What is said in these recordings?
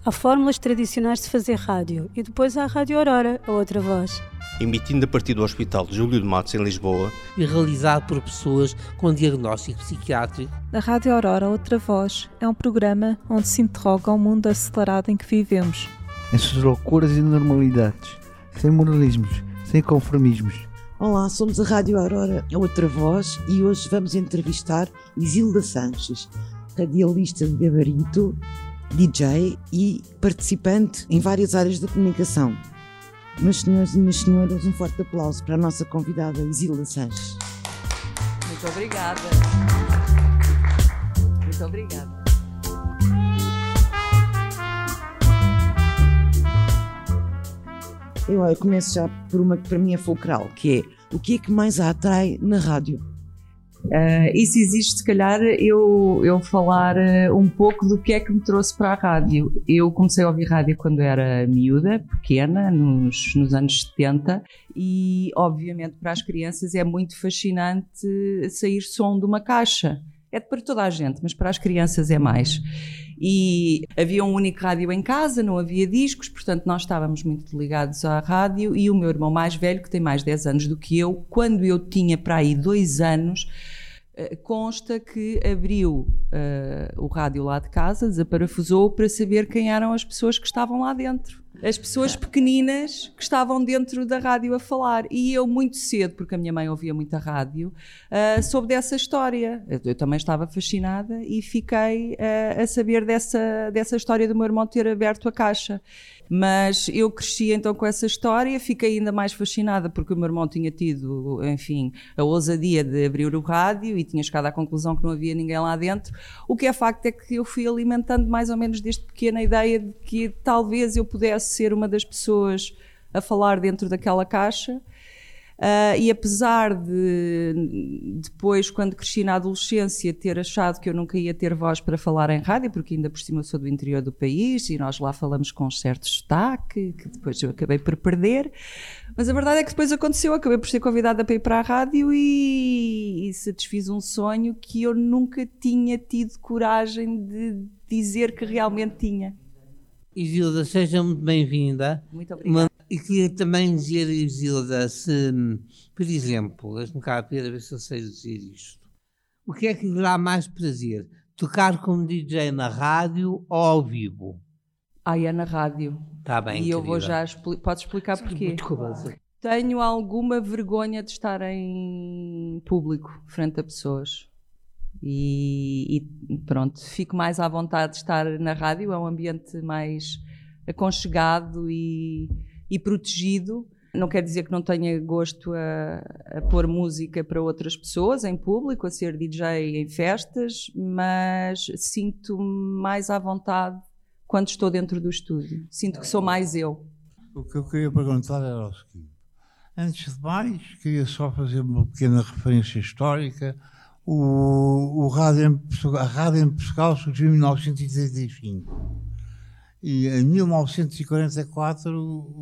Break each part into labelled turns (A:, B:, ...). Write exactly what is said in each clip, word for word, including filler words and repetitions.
A: Há fórmulas tradicionais de fazer rádio e depois há a Rádio Aurora, a outra voz.
B: Emitindo a partir do Hospital Júlio de Matos, em Lisboa.
C: E realizado por pessoas com diagnóstico psiquiátrico.
D: A Rádio Aurora, outra voz, é um programa onde se interroga o mundo acelerado em que vivemos.
E: Essas loucuras e normalidades, sem moralismos, sem conformismos.
F: Olá, somos a Rádio Aurora, a outra voz, e hoje vamos entrevistar Isilda Sanches, radialista de gabarito, D J e participante em várias áreas da comunicação. Meus senhores e minhas senhoras, um forte aplauso para a nossa convidada Isilda Sanches.
G: Muito obrigada. Muito obrigada.
F: Eu, eu começo já por uma que para mim é fulcral, que é: o que é que mais a atrai na rádio?
G: Uh, isso existe, se calhar, eu, eu falar uh, um pouco do que é que me trouxe para a rádio. Eu comecei a ouvir rádio quando era miúda, pequena, nos, nos anos setenta, e obviamente para as crianças é muito fascinante sair som de uma caixa. É para toda a gente, mas para as crianças é mais. E havia um único rádio em casa, não havia discos, portanto nós estávamos muito ligados à rádio, e o meu irmão mais velho, que tem mais dez anos do que eu, quando eu tinha para aí dois anos, consta que abriu uh, o rádio lá de casa, desaparafusou para saber quem eram as pessoas que estavam lá dentro. As pessoas pequeninas que estavam dentro da rádio a falar. E eu muito cedo, porque a minha mãe ouvia muita rádio, uh, soube dessa história. Eu, eu também estava fascinada e fiquei uh, a saber dessa, dessa história do meu irmão ter aberto a caixa. Mas eu cresci então com essa história, fiquei ainda mais fascinada porque o meu irmão tinha tido, enfim, a ousadia de abrir o rádio e tinha chegado à conclusão que não havia ninguém lá dentro. O que é facto é que eu fui alimentando mais ou menos desde pequena a ideia de que talvez eu pudesse ser uma das pessoas a falar dentro daquela caixa. Uh, e apesar de depois, quando cresci na adolescência, ter achado que eu nunca ia ter voz para falar em rádio, porque ainda por cima sou do interior do país e nós lá falamos com um certo destaque, que depois eu acabei por perder, mas a verdade é que depois aconteceu, acabei por ser convidada para ir para a rádio e, e satisfiz um sonho que eu nunca tinha tido coragem de dizer que realmente tinha.
C: Isilda, seja muito bem-vinda.
G: Muito obrigada.
C: E queria também dizer, Isilda, se, por exemplo, deixe-me cá a ver se eu sei dizer isto. O que é que lhe dá mais prazer? Tocar como D J na rádio ou ao vivo?
G: Ah, é na rádio.
C: Está bem,
G: E
C: querida.
G: eu vou já explicar. Podes explicar porquê?
C: Muito curiosa.
G: Tenho alguma vergonha de estar em público, frente a pessoas. E, e pronto, fico mais à vontade de estar na rádio, é um ambiente mais aconchegado e, e protegido. Não quer dizer que não tenha gosto a, a pôr música para outras pessoas em público, a ser D J em festas, mas sinto-me mais à vontade quando estou dentro do estúdio. Sinto que sou mais eu.
H: O que eu queria perguntar era o seguinte: antes de mais, queria só fazer uma pequena referência histórica. O, o rádio em Portugal, a rádio em Portugal surgiu em mil novecentos e trinta e cinco e em mil novecentos e quarenta e quatro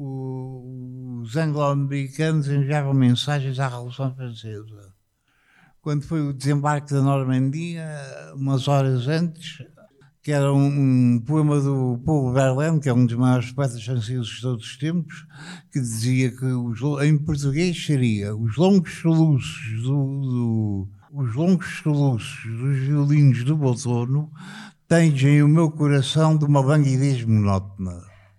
H: o, os anglo-americanos enviavam mensagens à Revolução Francesa. Quando foi o desembarque da Normandia, umas horas antes, que era um, um poema do Paul Verlaine, que é um dos maiores poetas franceses de todos os tempos, que dizia que os, em português seria: os longos soluços do, do Os longos soluços dos violinos do outono tangem o meu coração de uma languidez monótona.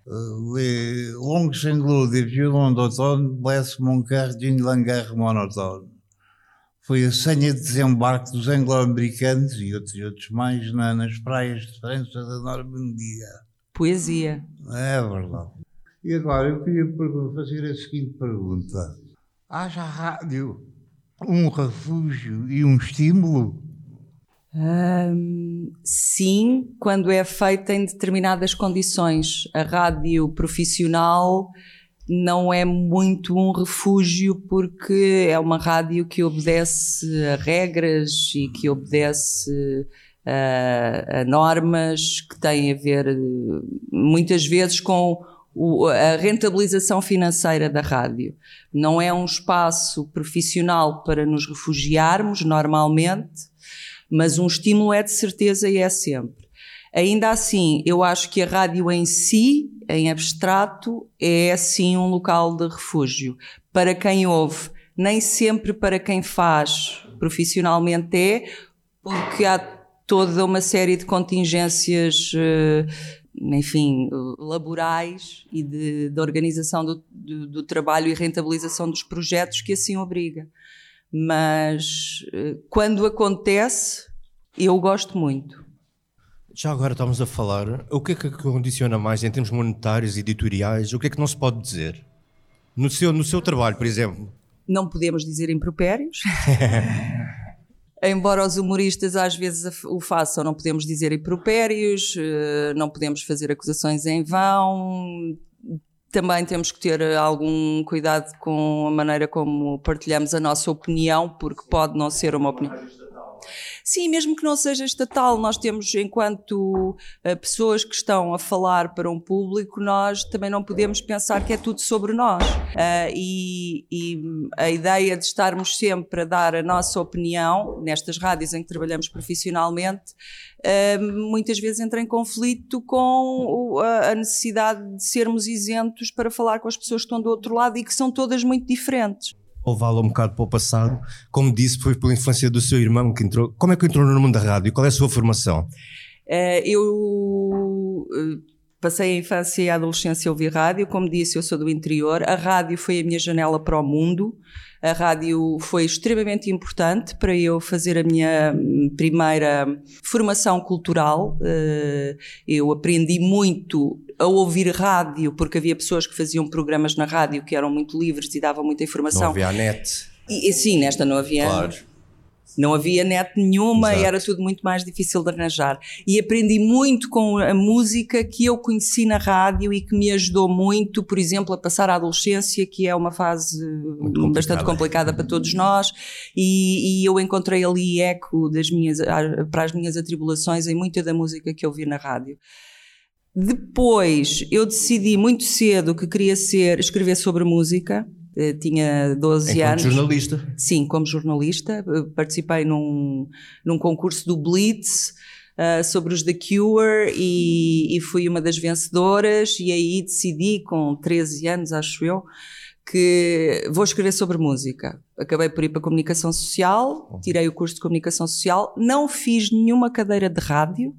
H: Les longs sanglots des violons d'automne blessent mon cœur d'une langueur monotone. Foi a senha de desembarque dos anglo-americanos e outros, outros mais na, nas praias de França da Normandia.
G: Poesia.
H: É verdade. E agora eu queria fazer a seguinte pergunta: haja rádio um refúgio e um estímulo?
G: Um, sim, quando é feita em determinadas condições. A rádio profissional não é muito um refúgio, porque é uma rádio que obedece a regras e que obedece a, a normas que têm a ver muitas vezes com o, a rentabilização financeira da rádio. Não é um espaço profissional para nos refugiarmos normalmente, mas um estímulo é de certeza e é sempre. Ainda assim, eu acho que a rádio em si, em abstrato, é sim um local de refúgio. Para quem ouve, nem sempre para quem faz profissionalmente é, porque há toda uma série de contingências, enfim, laborais e de, de organização do, do, do trabalho e rentabilização dos projetos que assim obriga. Mas quando acontece, eu gosto muito.
I: Já agora estamos a falar, o que é que condiciona mais em termos monetários, editoriais, o que é que não se pode dizer? No seu, no seu trabalho, por exemplo?
G: Não podemos dizer impropérios. Embora os humoristas às vezes o façam, não podemos dizer impropérios, não podemos fazer acusações em vão. Também temos que ter algum cuidado com a maneira como partilhamos a nossa opinião, porque pode não ser uma opinião. Sim, mesmo que não seja estatal, nós temos, enquanto uh, pessoas que estão a falar para um público, nós também não podemos pensar que é tudo sobre nós. Uh, e, e a ideia de estarmos sempre a dar a nossa opinião, nestas rádios em que trabalhamos profissionalmente, uh, muitas vezes entra em conflito com a necessidade de sermos isentos para falar com as pessoas que estão do outro lado e que são todas muito diferentes.
I: Ou vale um bocado para o passado, como disse, foi pela infância do seu irmão que entrou. Como é que entrou no mundo da rádio e qual é a sua formação?
G: Uh, eu uh, passei a infância e a adolescência a ouvir rádio, como disse, eu sou do interior, a rádio foi a minha janela para o mundo, a rádio foi extremamente importante para eu fazer a minha primeira formação cultural. Uh, eu aprendi muito a ouvir rádio, porque havia pessoas que faziam programas na rádio que eram muito livres e davam muita informação.
I: Não havia a net.
G: E, e, sim, nesta não havia,
I: claro.
G: Não havia net nenhuma. Exato. E era tudo muito mais difícil de arranjar. E aprendi muito com a música que eu conheci na rádio e que me ajudou muito, por exemplo, a passar a adolescência, que é uma fase muito complicada. Bastante complicada para todos nós, e, e eu encontrei ali eco das minhas, para as minhas atribulações em muita da música que eu vi na rádio. Depois eu decidi muito cedo que queria ser, escrever sobre música. Eu tinha doze
I: Enquanto
G: anos.
I: Jornalista?
G: Sim, como jornalista. Participei num, num concurso do Blitz uh, sobre os The Cure e, e fui uma das vencedoras, e aí decidi, com treze anos, acho eu, que vou escrever sobre música. Acabei por ir para a comunicação social, tirei o curso de comunicação social, não fiz nenhuma cadeira de rádio,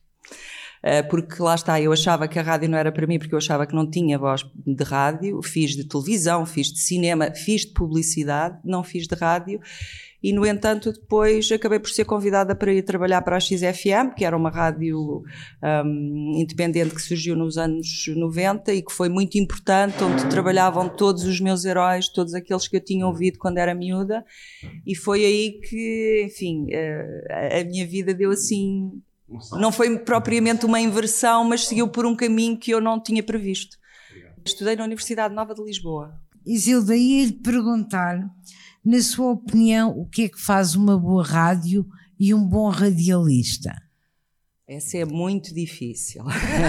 G: porque lá está, eu achava que a rádio não era para mim, porque eu achava que não tinha voz de rádio. Fiz de televisão, fiz de cinema, fiz de publicidade, não fiz de rádio, e no entanto depois acabei por ser convidada para ir trabalhar para a X F M, que era uma rádio um, independente que surgiu nos anos noventa e que foi muito importante, onde trabalhavam todos os meus heróis, todos aqueles que eu tinha ouvido quando era miúda, e foi aí que, enfim, a, a minha vida deu assim. Não foi propriamente uma inversão, mas seguiu por um caminho que eu não tinha previsto. Estudei na Universidade Nova de Lisboa.
J: Isilda, ia-lhe perguntar, na sua opinião, o que é que faz uma boa rádio e um bom radialista?
G: Essa é muito difícil.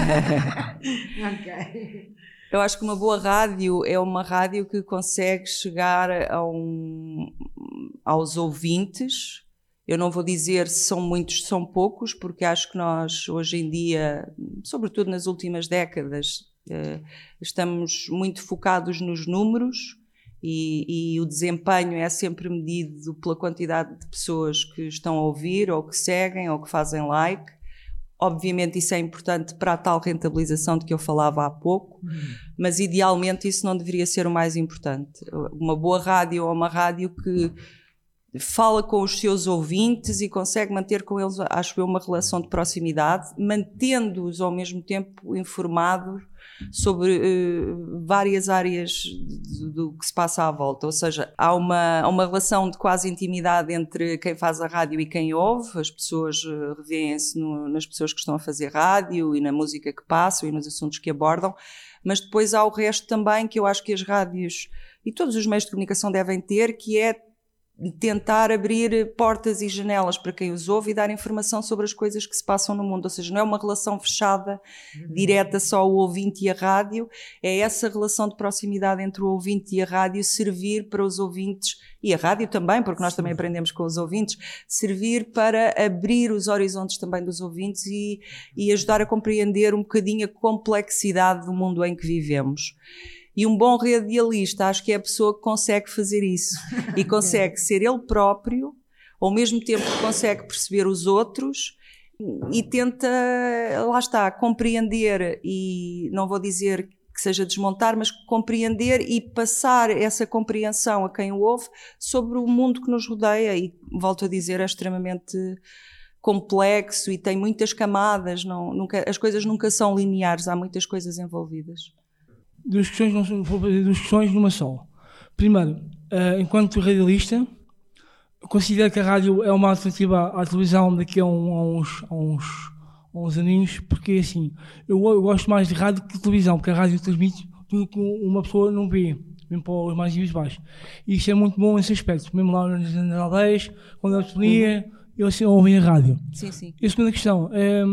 J: Ok.
G: Eu acho que uma boa rádio é uma rádio que consegue chegar a um, aos ouvintes. Eu não vou dizer se são muitos, se são poucos, porque acho que nós, hoje em dia, sobretudo nas últimas décadas, estamos muito focados nos números e, e o desempenho é sempre medido pela quantidade de pessoas que estão a ouvir, ou que seguem, ou que fazem like. Obviamente isso é importante para a tal rentabilização de que eu falava há pouco, uhum. Mas idealmente isso não deveria ser o mais importante. Uma boa rádio é uma rádio que fala com os seus ouvintes e consegue manter com eles, acho eu, uma relação de proximidade, mantendo-os ao mesmo tempo informados sobre uh, várias áreas do, do que se passa à volta. Ou seja, há uma, há uma relação de quase intimidade entre quem faz a rádio e quem ouve. As pessoas uh, revêem-se no, nas pessoas que estão a fazer rádio e na música que passam e nos assuntos que abordam, mas depois há o resto também, que eu acho que as rádios e todos os meios de comunicação devem ter, que é
K: tentar abrir portas e janelas para quem os ouve e dar informação sobre as coisas que se passam no mundo. Ou seja, não é uma relação fechada, direta só ao ouvinte e a rádio, é essa relação de proximidade entre o ouvinte e a rádio servir para os ouvintes, e a rádio também, porque nós também aprendemos com os ouvintes, servir para abrir os horizontes também dos ouvintes e, e ajudar a compreender um bocadinho a complexidade do mundo em que vivemos. E um bom radialista, acho que é a pessoa que consegue fazer isso e consegue ser ele próprio, ao mesmo tempo que consegue perceber os outros e tenta, lá está, compreender e não vou dizer que seja desmontar, mas compreender e passar essa compreensão a quem o ouve sobre o mundo que nos rodeia e, volto a dizer, é extremamente complexo e tem muitas camadas, não, nunca, as coisas nunca são lineares, há muitas coisas envolvidas.
L: Duas questões, não, vou fazer duas questões numa só. Primeiro, uh, enquanto radialista, considero que a rádio é uma alternativa à televisão daqui a, um, a, uns, a, uns, a uns aninhos, porque assim, eu, eu gosto mais de rádio que de televisão, porque a rádio transmite tudo que uma pessoa não vê, mesmo para os mais visuais. E isso é muito bom nesse aspecto, mesmo lá nas, nas aldeias, quando eu telefonia, uhum. eu assim, ouvem a rádio.
K: Sim, sim. E
L: a segunda questão é...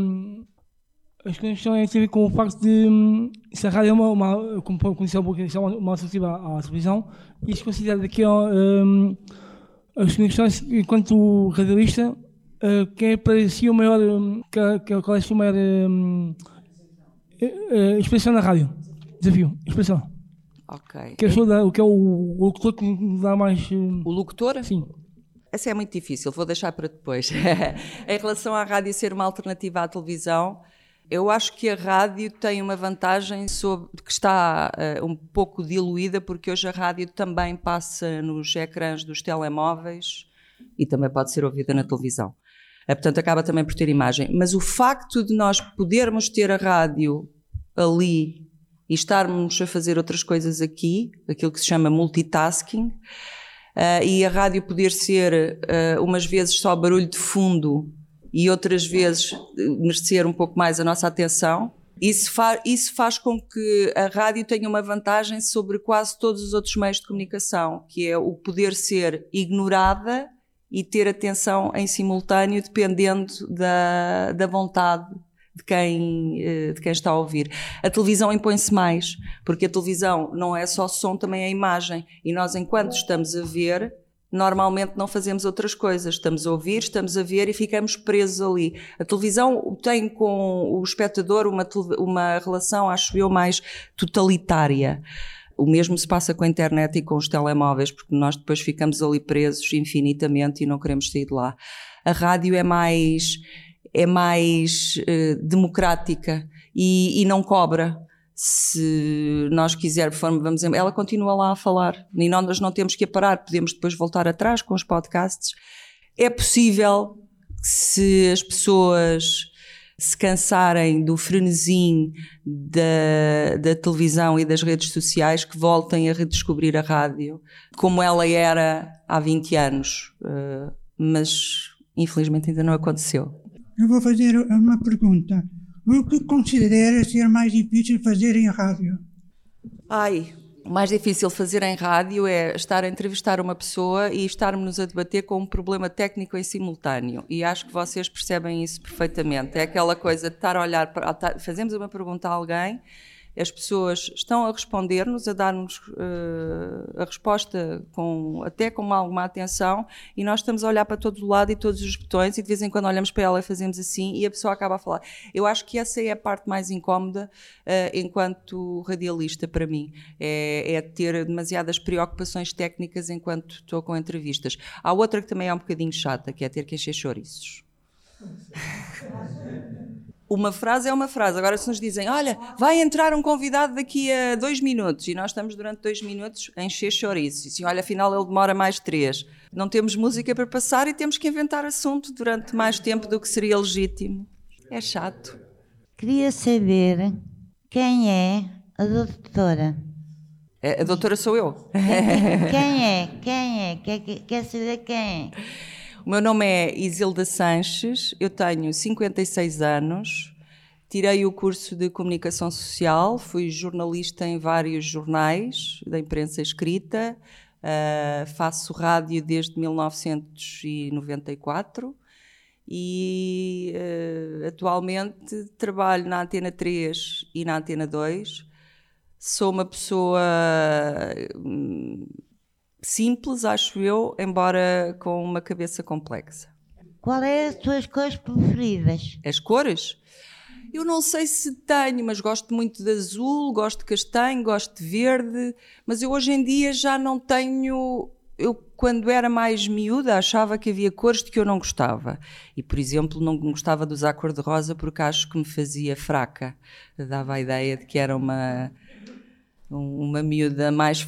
L: A segunda questão é ter com o facto de se a rádio é uma, uma como, como disse há pouco, é uma, uma alternativa à, à televisão, e se considera daqui a um, a segunda questão é, enquanto radialista, uh, quem é para si o maior, um, que, que, qual é a sua maior um, uh, uh, expressão na rádio? Desafio, expressão.
K: Ok.
L: Que é a o que é o, o locutor que me dá mais... Um,
K: o locutor?
L: Sim.
K: Essa é muito difícil, vou deixar para depois. Em relação à rádio ser uma alternativa à televisão, eu acho que a rádio tem uma vantagem sobre, que está uh, um pouco diluída, porque hoje a rádio também passa nos ecrãs dos telemóveis e também pode ser ouvida na televisão. Uh, portanto, acaba também por ter imagem. Mas o facto de nós podermos ter a rádio ali e estarmos a fazer outras coisas aqui, aquilo que se chama multitasking, uh, e a rádio poder ser uh, umas vezes só barulho de fundo e outras vezes merecer um pouco mais a nossa atenção, isso, fa- isso faz com que a rádio tenha uma vantagem sobre quase todos os outros meios de comunicação, que é o poder ser ignorada e ter atenção em simultâneo, dependendo da, da vontade de quem, de quem está a ouvir. A televisão impõe-se mais, porque a televisão não é só som, também é imagem, e nós, enquanto estamos a ver, normalmente não fazemos outras coisas, estamos a ouvir, estamos a ver e ficamos presos ali. A televisão tem com o espectador uma, uma relação, acho eu, mais totalitária. O mesmo se passa com a internet e com os telemóveis, porque nós depois ficamos ali presos infinitamente e não queremos sair de lá. A rádio é mais, é mais uh, democrática e, e não cobra. Se nós quisermos, vamos, ela continua lá a falar e nós não temos que a parar, podemos depois voltar atrás com os podcasts. É possível que, se as pessoas se cansarem do frenesim da, da televisão e das redes sociais, que voltem a redescobrir a rádio como ela era há vinte anos, uh, mas infelizmente ainda não aconteceu.
M: Eu vou fazer uma pergunta. O que considera ser mais difícil fazer em rádio?
K: Ai, o mais difícil fazer em rádio é estar a entrevistar uma pessoa e estarmos a debater com um problema técnico em simultâneo. E acho que vocês percebem isso perfeitamente. É aquela coisa de estar a olhar para... Fazemos uma pergunta a alguém, as pessoas estão a responder-nos, a dar-nos uh, a resposta com, até com alguma atenção, e nós estamos a olhar para todo o lado e todos os botões, e de vez em quando olhamos para ela e fazemos assim, e a pessoa acaba a falar. Eu acho que essa é a parte mais incómoda uh, enquanto radialista para mim, é, é ter demasiadas preocupações técnicas enquanto estou com entrevistas. Há outra que também é um bocadinho chata, que é ter que encher chouriços. Uma frase é uma frase. Agora, se nos dizem, olha, vai entrar um convidado daqui a dois minutos, e nós estamos durante dois minutos a encher chouriços, e assim, olha, afinal ele demora mais três. Não temos música para passar e temos que inventar assunto durante mais tempo do que seria legítimo. É chato.
N: Queria saber quem é a doutora.
K: A, a doutora sou eu.
N: Quem é? Quem é? Quer, quer saber quem é?
K: O meu nome é Isilda Sanches, eu tenho cinquenta e seis anos, tirei o curso de Comunicação Social, fui jornalista em vários jornais da imprensa escrita, Uh, faço rádio desde mil novecentos e noventa e quatro e uh, atualmente trabalho na Antena três e na Antena dois. Sou uma pessoa hum, simples, acho eu, embora com uma cabeça complexa.
N: Qual é as tuas cores preferidas?
K: As cores? Eu não sei se tenho, mas gosto muito de azul, gosto de castanho, gosto de verde, mas eu hoje em dia já não tenho... Eu, quando era mais miúda, achava que havia cores de que eu não gostava. E, por exemplo, não gostava de usar cor-de-rosa porque acho que me fazia fraca. Dava a ideia de que era uma... uma miúda mais,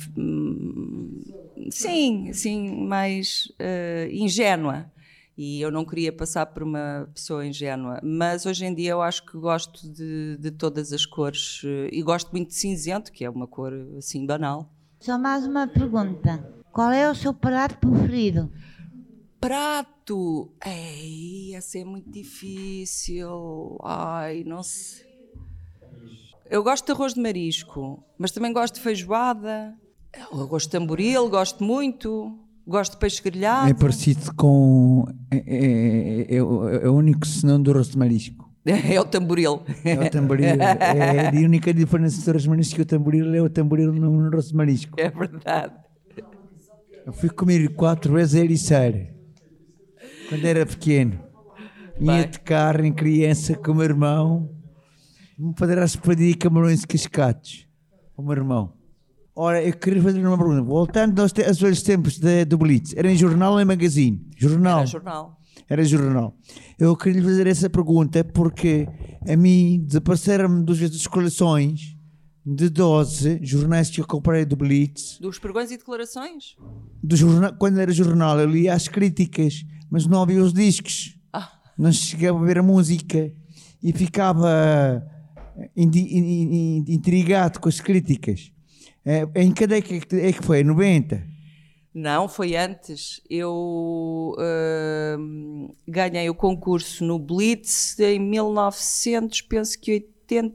K: sim, sim, mais uh, ingênua, e eu não queria passar por uma pessoa ingênua, mas hoje em dia eu acho que gosto de, de todas as cores, uh, e gosto muito de cinzento, que é uma cor assim banal.
N: Só mais uma pergunta, qual é o seu prato preferido?
K: Prato? Ei, essa é muito difícil, ai, não sei. Eu gosto de arroz de marisco, mas também gosto de feijoada, o arroz de tamboril, gosto muito, gosto de peixe grelhado.
E: É parecido com... É, é, é, é o único senão do arroz de marisco.
K: É o tamboril.
E: É o tamboril. É a única diferença do arroz de marisco que o tamboril é o tamboril no arroz de marisco.
K: É verdade.
E: Eu fui comer quatro vezes a Ericeira, quando era pequeno. Ia de carro em criança com o meu irmão. Vou fazer a espadinha e camarões cascados o meu irmão. Ora, eu queria fazer uma pergunta. Voltando aos, te- aos velhos tempos de, do Blitz, era em jornal ou em magazine? Jornal.
K: Era jornal.
E: Era jornal. Eu queria lhe fazer essa pergunta porque a mim desapareceram duas vezes as coleções de doze jornais que eu comprei do Blitz.
K: Dos pregões e declarações?
E: Do jornal, quando era jornal, eu lia as críticas, mas não ouvia os discos.
K: Ah.
E: Não chegava a ver a música e ficava... intrigado com as críticas. Em que década é que foi? noventa?
K: Não, foi antes. Eu uh, ganhei o concurso no Blitz em mil e novecentos, penso que oitenta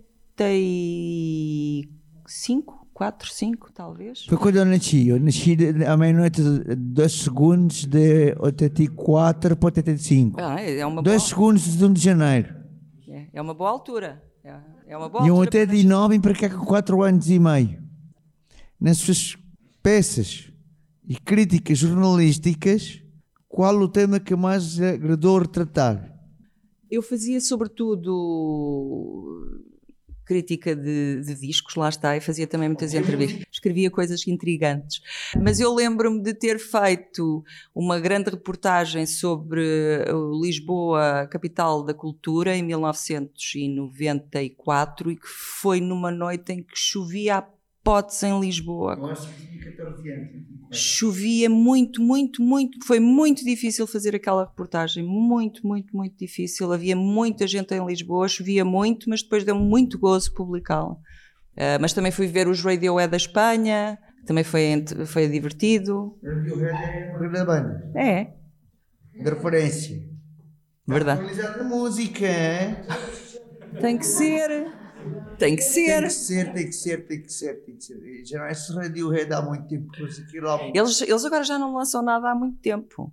K: e cinco, quatro, cinco talvez.
E: Foi quando eu nasci. Eu nasci à meia-noite, dois segundos de oitenta e quatro para oitenta e cinco.
K: Ah, é uma
E: dois
K: boa...
E: segundos de um de janeiro.
K: É, é uma boa altura. É, é uma boa
E: E um
K: altura.
E: oitenta e nove para cá com quatro anos e meio. Nas suas peças e críticas jornalísticas, qual o tema que mais agradou retratar?
K: Eu fazia sobretudo crítica de, de discos, lá está, e fazia também muitas entrevistas. Escrevia coisas intrigantes. Mas eu lembro-me de ter feito uma grande reportagem sobre Lisboa, capital da cultura, em mil novecentos e noventa e quatro, e que foi numa noite em que chovia a potes em Lisboa.
E: Eu acho que tinha catorze anos.
K: Chovia muito, muito, muito. Foi muito difícil fazer aquela reportagem. Muito, muito, muito difícil. Havia muita gente em Lisboa, chovia muito, mas depois deu-me muito gozo publicá-la. Uh, mas também fui ver os Radiohead da Espanha, também foi, foi divertido.
E: Radiohead é uma grande banda.
K: É.
E: De referência.
K: Verdade.
E: Atualizado na música, hein?
K: Tem que ser. Tem que ser.
E: Tem que ser, tem que ser, tem que ser, tem que ser. Já não é esse Radiohead há muito tempo.
K: Eles, eles agora já não lançam nada há muito tempo.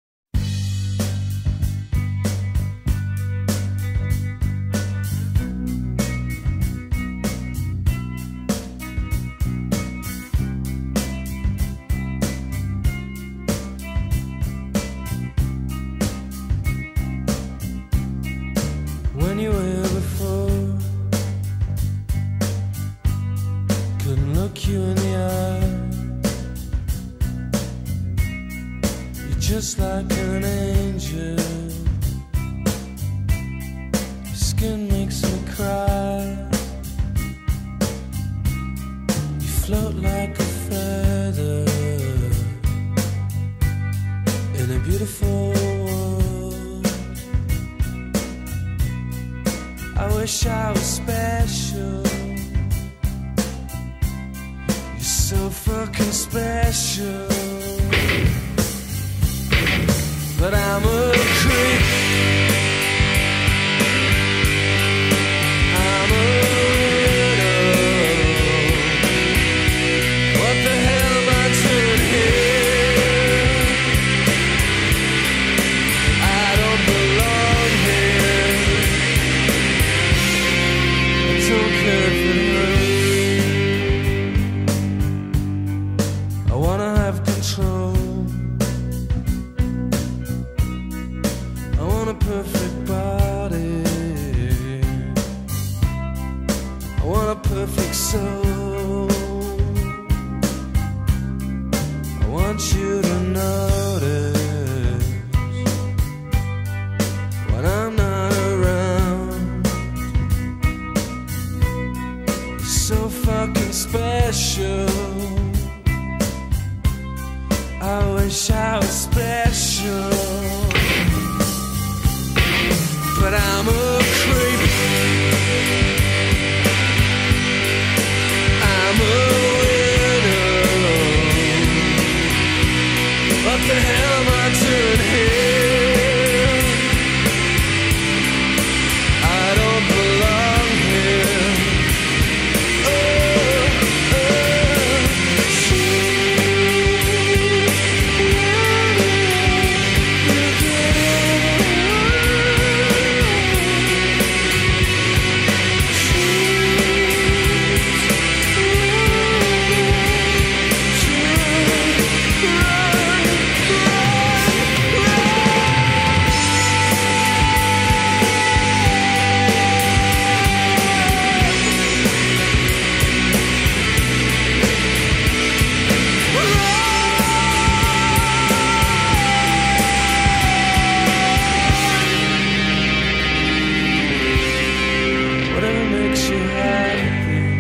O: When you were before, couldn't look you in the eye. You're just like an angel. Your skin makes me cry. You float like a feather in a beautiful world. I wish I was special. You're so fucking special. But I'm a creep. I'm a widow. What the hell am I doing here? perfect body. I want a perfect soul. I want you to notice when I'm not around. You're so fucking special. I wish I was special, but I'm a creep. I'm a widow. What the hell am I doing here? I don't belong here. Oh, oh. Whatever makes you happy,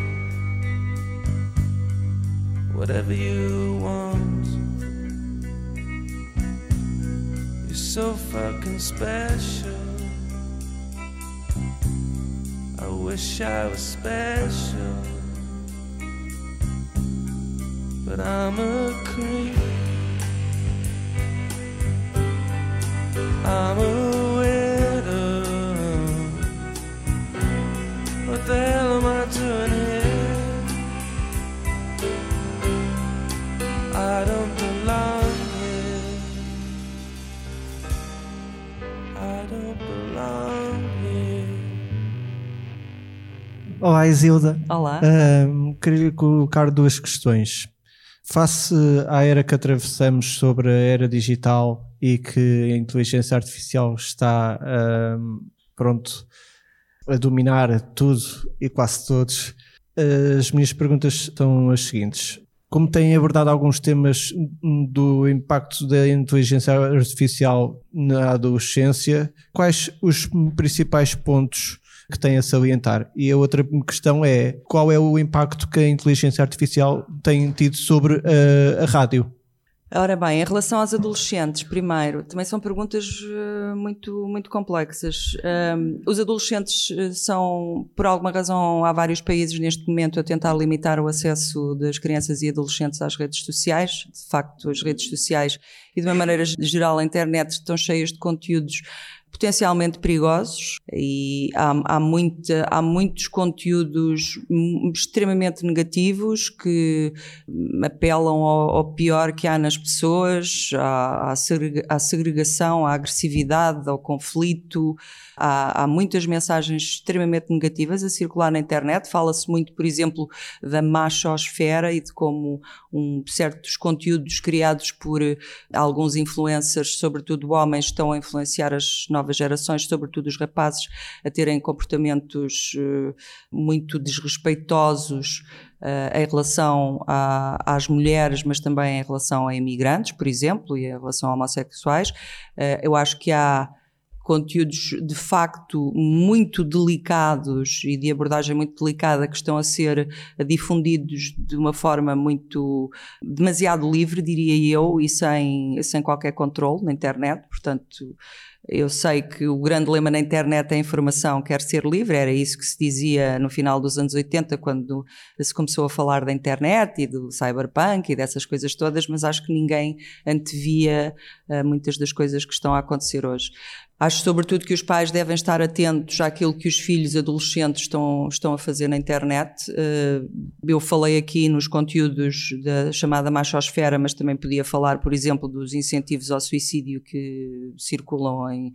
O: whatever you want. You're so fucking special. I wish I was special, but I'm a creep. I'm a widow. What the hell am I doing here? I don't belong here. I don't belong here.
P: Olá, Isilda.
K: Olá.
P: Ahm, queria colocar duas questões. Face à era que atravessamos sobre a era digital e que a inteligência artificial está ahm, pronto a dominar tudo e quase todos, as minhas perguntas são as seguintes. Como têm abordado alguns temas do impacto da inteligência artificial na adolescência, quais os principais pontos que têm a salientar? E a outra questão é, qual é o impacto que a inteligência artificial tem tido sobre a, a rádio?
K: Ora bem, em relação aos adolescentes, primeiro, também são perguntas uh, muito, muito complexas. Um, os adolescentes são, por alguma razão, há vários países neste momento a tentar limitar o acesso das crianças e adolescentes às redes sociais. De facto, as redes sociais e de uma maneira geral a internet estão cheias de conteúdos potencialmente perigosos e há, há, muita, há muitos conteúdos extremamente negativos que apelam ao, ao pior que há nas pessoas, à, à segregação, à agressividade, ao conflito. Há, há muitas mensagens extremamente negativas a circular na internet. Fala-se muito, por exemplo, da machosfera e de como um, certos conteúdos criados por alguns influencers, sobretudo homens, estão a influenciar as novas gerações, sobretudo os rapazes, a terem comportamentos uh, muito desrespeitosos uh, em relação a, às mulheres, mas também em relação a imigrantes, por exemplo, e em relação a homossexuais. Uh, eu acho que há conteúdos de facto muito delicados e de abordagem muito delicada que estão a ser difundidos de uma forma muito, demasiado livre, diria eu, e sem, sem qualquer controle na internet. Portanto, eu sei que o grande lema na internet é a informação quer ser livre, era isso que se dizia no final dos anos oitenta, quando se começou a falar da internet e do cyberpunk e dessas coisas todas, mas acho que ninguém antevia uh, muitas das coisas que estão a acontecer hoje. Acho sobretudo que os pais devem estar atentos àquilo que os filhos adolescentes estão, estão a fazer na internet. Eu falei aqui nos conteúdos da chamada machosfera, mas também podia falar, por exemplo, dos incentivos ao suicídio que circulam em,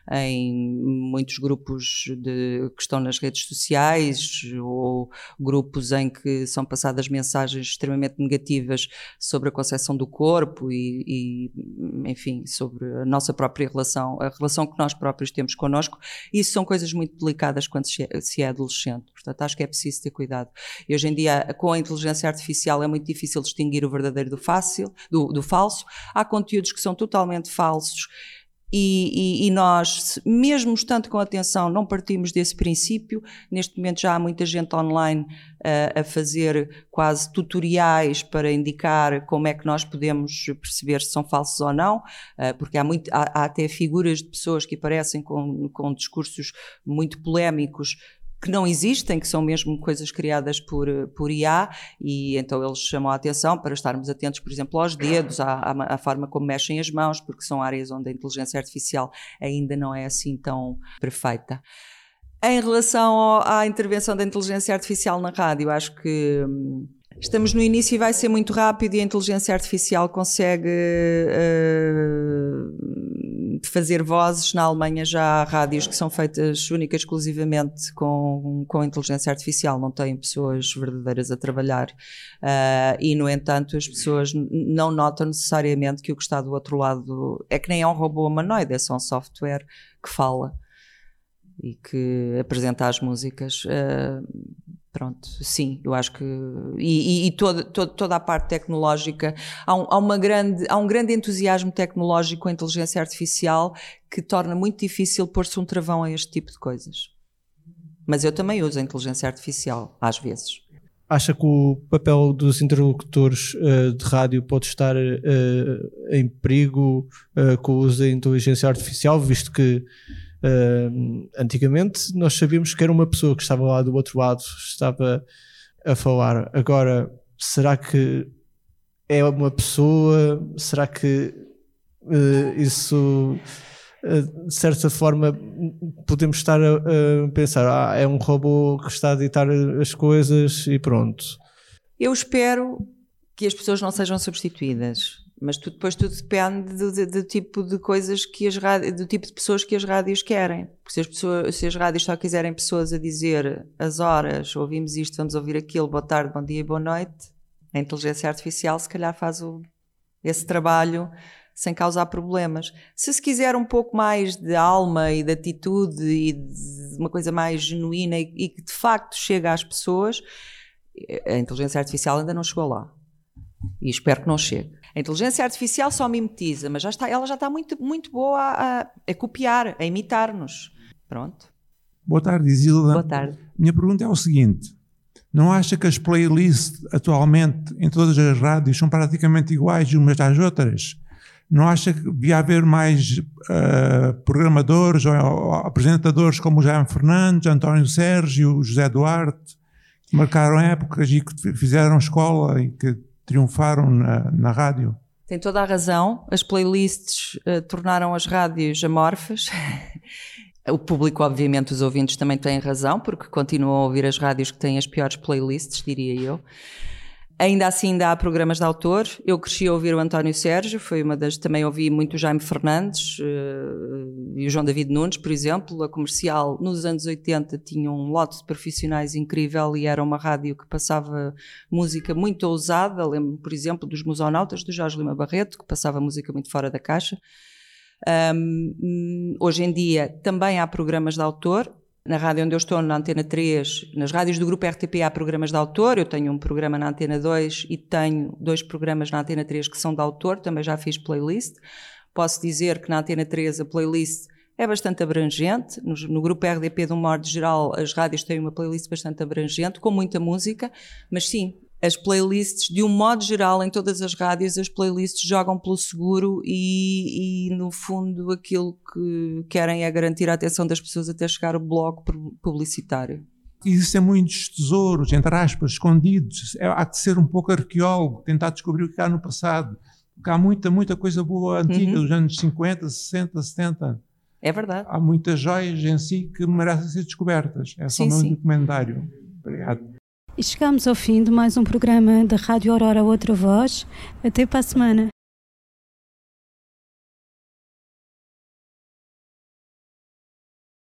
K: em muitos grupos de, que estão nas redes sociais, ou grupos em que são passadas mensagens extremamente negativas sobre a concepção do corpo e, e enfim, sobre a nossa própria relação, a relação que nós nós próprios temos connosco. Isso são coisas muito delicadas quando se é, se é adolescente, portanto acho que é preciso ter cuidado. E hoje em dia, com a inteligência artificial, é muito difícil distinguir o verdadeiro do, fácil, do, do falso. Há conteúdos que são totalmente falsos. E, e, e nós, mesmo estando com atenção, não partimos desse princípio. Neste momento já há muita gente online uh, a fazer quase tutoriais para indicar como é que nós podemos perceber se são falsos ou não, uh, porque há, muito, há, há até figuras de pessoas que aparecem com, com discursos muito polémicos que não existem, que são mesmo coisas criadas por, por I A, e então eles chamam a atenção para estarmos atentos, por exemplo, aos dedos, à, à, à forma como mexem as mãos, porque são áreas onde a inteligência artificial ainda não é assim tão perfeita. Em relação ao, à intervenção da inteligência artificial na rádio, acho que hum, estamos no início e vai ser muito rápido, e a inteligência artificial consegue uh, fazer vozes. Na Alemanha já há rádios que são feitas única e exclusivamente com, com inteligência artificial, não têm pessoas verdadeiras a trabalhar, uh, e no entanto as pessoas não notam necessariamente que o que está do outro lado é que nem é um robô humanoide, é só um software que fala e que apresenta as músicas. Uh, Pronto, sim, eu acho que... E, e, e toda, toda, toda a parte tecnológica, há um, há, uma grande, há um grande entusiasmo tecnológico com a inteligência artificial que torna muito difícil pôr-se um travão a este tipo de coisas. Mas eu também uso a inteligência artificial, às vezes.
P: Acha que o papel dos interlocutores uh, de rádio pode estar uh, em perigo uh, com o uso da inteligência artificial, visto que Uh, antigamente nós sabíamos que era uma pessoa que estava lá do outro lado, estava a falar. Agora, será que é uma pessoa? Será que uh, isso, uh, de certa forma, podemos estar a, a pensar, ah, é um robô que está a ditar as coisas e pronto?
K: Eu espero que as pessoas não sejam substituídas. Mas tu, depois tudo depende do, do, do tipo de coisas que as rádios, do tipo de pessoas que as rádios querem. Porque se as, pessoas, se as rádios só quiserem pessoas a dizer as horas, ouvimos isto, vamos ouvir aquilo, boa tarde, bom dia e boa noite, a inteligência artificial se calhar faz o, esse trabalho sem causar problemas. Se se quiser um pouco mais de alma e de atitude e de uma coisa mais genuína e, e que de facto chega às pessoas, a inteligência artificial ainda não chegou lá. E espero que não chegue. A inteligência artificial só mimetiza, mas já está, ela já está muito, muito boa a, a copiar, a imitar-nos. Pronto.
Q: Boa tarde, Isilda.
K: Boa tarde.
Q: Minha pergunta é o seguinte: não acha que as playlists atualmente em todas as rádios são praticamente iguais umas às outras? Não acha que devia haver mais uh, programadores ou, ou apresentadores como o Jaime Fernandes, António Sérgio, José Duarte, que marcaram épocas e que fizeram escola e que triunfaram na, na rádio?
K: Tem toda a razão. As playlists uh, tornaram as rádios amorfas. O público, obviamente, os ouvintes também têm razão, porque continuam a ouvir as rádios que têm as piores playlists, diria eu. Ainda assim ainda há programas de autor. Eu cresci a ouvir o António Sérgio, foi uma das, também ouvi muito o Jaime Fernandes uh, e o João David Nunes, por exemplo. A Comercial nos anos oitenta tinha um lote de profissionais incrível e era uma rádio que passava música muito ousada. Lembro, por exemplo, dos Musonautas, do Jorge Lima Barreto, que passava música muito fora da caixa. Um, hoje em dia também há programas de autor. Na rádio onde eu estou, na Antena três, nas rádios do Grupo R T P há programas de autor. Eu tenho um programa na Antena dois e tenho dois programas na Antena três que são de autor, também já fiz playlist. Posso dizer que na Antena três a playlist é bastante abrangente. No, no Grupo R D P, de um modo geral, as rádios têm uma playlist bastante abrangente, com muita música, mas sim, as playlists, de um modo geral, em todas as rádios, as playlists jogam pelo seguro e, e no fundo, aquilo que querem é garantir a atenção das pessoas até chegar ao bloco publicitário.
Q: Existem muitos tesouros, entre aspas, escondidos. É, há de ser um pouco arqueólogo, tentar descobrir o que há no passado. Porque há muita, muita coisa boa antiga, uhum. dos anos cinquenta, sessenta, setenta.
K: É verdade.
Q: Há muitas joias em si que merecem ser descobertas. É só o meu documentário. Obrigado.
A: E chegamos ao fim de mais um programa da Rádio Aurora Outra Voz. Até para a semana.